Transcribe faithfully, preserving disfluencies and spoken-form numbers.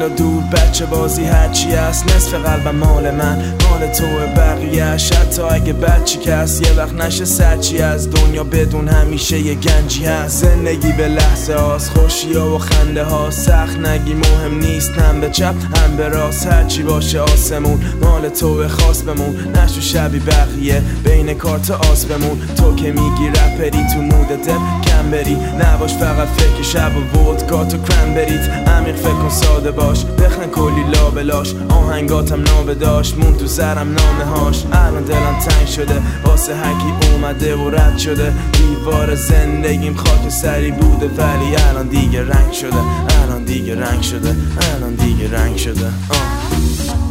نشین و دور بچه بازی هرچی هست، نصف قلبم مال من مال توه بقیه‌اش، حتی اگه بچی کس یه وقت نشه سرچی از دنیا بدون همیشه یه گنجی هست. زندگی به لحظه هاست، خوشی ها و خنده ها، سخت نگی مهم نیست، هم به چپ هم به راست، هرچی باشه آسمون مال توه، خاص بمون نشو شبی بقیه بین کارت آس بمون. تو که میگی رپری تو مود دل کم بری، نباش فقط فکر شب و ودکا و کرنبریت، عمیق فکر کن ساده باش، بخن کلی لابلاش، آهنگاتم نابه داشت مون تو سرم نامه هاش. الان دلم تنگ شده واسه هرکی اومده و رد شده، دیوار زندگیم خاک سری بوده ولی الان دیگه رنگ شده، الان دیگه رنگ شده، الان دیگه رنگ شده آه.